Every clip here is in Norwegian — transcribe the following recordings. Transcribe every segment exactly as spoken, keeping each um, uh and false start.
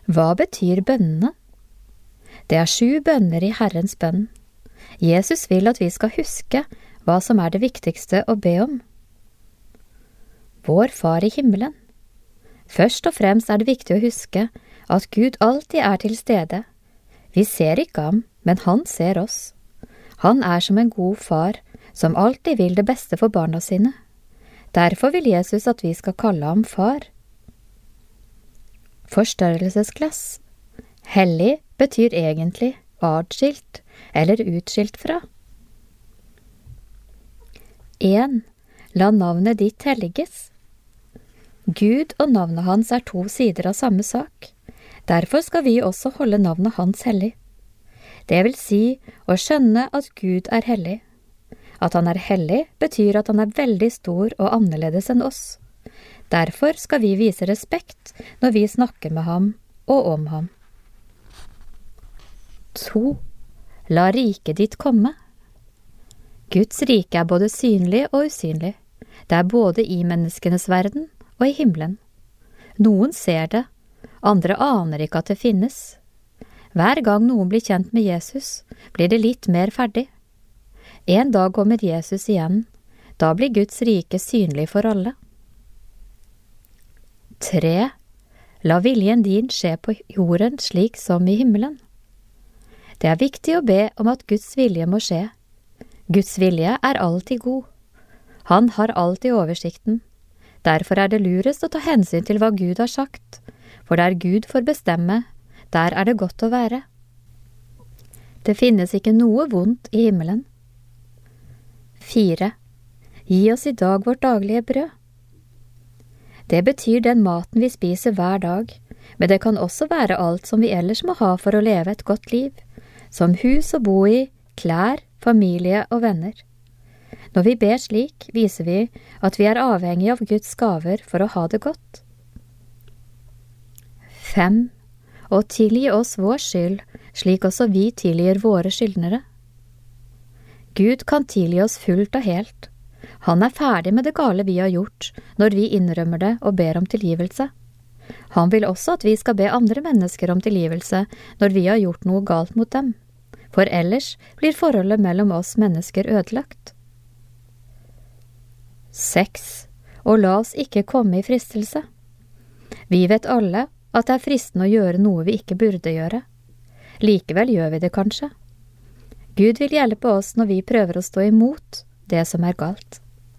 Hva betyr bønnene? Det er sju bønner i Herrens bønn. Jesus vil at vi skal huske hva som er det viktigste å be om. Vår Far i himmelen. Først og fremst er det viktig å huske at Gud alltid er til stede. Vi ser ikke ham, men han ser oss. Han er som en god far, som alltid vil det beste for barna sine. Derfor vil Jesus at vi skal kalle ham far. Forstørrelsesglass. Hellig betyr egentlig adskilt eller utskilt fra. en. La navnet ditt helliges. Gud og navnet hans er to sider av samme sak. Derfor skal vi også holde navnet hans hellig. Det vil si å skjønne at Gud er hellig. At han er hellig betyr at han er veldig stor og annerledes enn oss. Derfor skal vi vise respekt når vi snakker med ham og om ham. to. La riket ditt komme. Guds rike er både synlig og usynlig. Det er både i menneskenes verden og i himmelen. Noen ser det, andre aner ikke at det finnes. Hver gang noen blir kjent med Jesus, blir det litt mer ferdig. En dag kommer Jesus igjen. Da blir Guds rike synlig for alle. tre. La viljen din skje på jorden slik som i himmelen. Det er viktig å be om at Guds vilje må skje. Guds vilje er alltid god. Han har alltid oversikten. Derfor er det lurest å ta hensyn til hva Gud har sagt, for der Gud får bestemme, der er det godt å være. Det finnes ikke noe vondt i himmelen. fire. Gi oss i dag vårt daglige brød. Det betyr den maten vi spiser hver dag, men det kan også være alt som vi ellers må ha for å leve et godt liv, som hus å bo i, klær, familie og venner. Når vi ber slik, viser vi at vi er avhengig av Guds gaver for å ha det godt. fem. Og tilgi oss vår skyld, slik også vi tilgir våre skyldnere. Gud kan tilgi oss fullt og helt. Han er ferdig med det gale vi har gjort, når vi innrømmer det og ber om tilgivelse. Han vil også at vi skal be andre mennesker om tilgivelse når vi har gjort noe galt mot dem, for ellers blir forholdet mellom oss mennesker ødelagt. seks. Og la oss ikke komme i fristelse. Vi vet alle at det er fristende å gjøre noe vi ikke burde gjøre. Likevel gjør vi det kanskje. Gud vil hjelpe oss når vi prøver å stå imot det som er galt.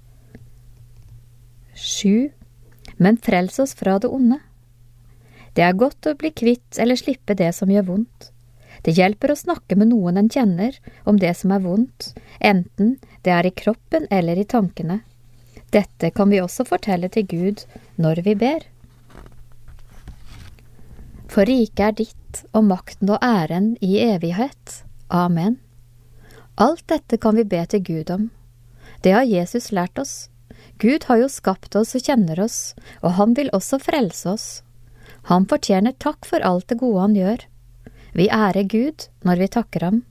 sju. Men frels oss fra det onde. Det er godt å bli kvitt eller slippe det som gjør vondt. Det hjelper å snakke med noen en kjenner om det som er vondt, enten det er i kroppen eller i tankene. Dette kan vi også fortelle til Gud når vi ber. For riket er ditt, og makten og æren i evighet. Amen. Alt dette kan vi be til Gud om. Det har Jesus lært oss. Gud har jo skapt oss og kjenner oss, og han vil også frelse oss. Han fortjener takk for alt det gode han gjør. Vi ærer Gud når vi takker ham.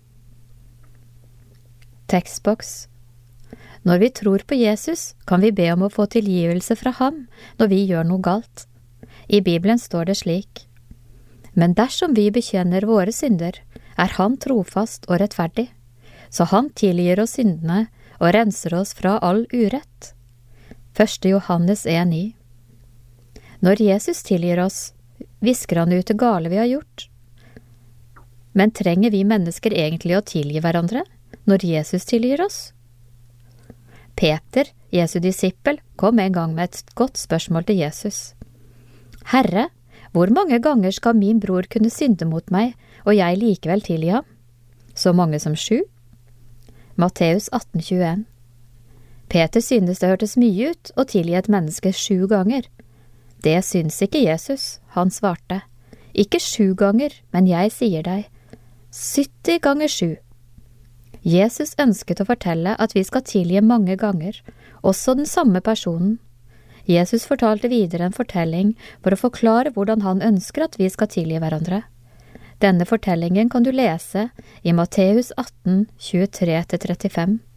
Tekstboks. Når vi tror på Jesus, kan vi be om å få tilgivelse fra ham når vi gjør noe galt. I Bibelen står det slik: Men dersom vi bekjenner våre synder, er han trofast og rettferdig, så han tilgir oss syndene og renser oss fra all urett. første Johannes en ni. Når Jesus tilgir oss, visker han ut det gale vi har gjort. Men trenger vi mennesker egentlig å tilgi hverandre når Jesus tilgir oss? Peter, Jesu disippel, kom en gang med et godt spørsmål til Jesus. Herre, hvor mange ganger skal min bror kunne synde mot meg, og jeg likevel tilgi ham? Så mange som sju? Matteus atten tjueen. Peter synes det hørtes mye ut å tilgi et menneske sju ganger. Det syns ikke Jesus, han svarte. Ikke sju ganger, men jeg sier deg, sytti ganger sju. Jesus ønsket å fortelle at vi skal tilgi mange ganger, også den samme personen. Jesus fortalte videre en fortelling for å forklare hvordan han ønsker at vi skal tilgi hverandre. Denne fortellingen kan du lese i Matteus atten tjuetre til trettifem.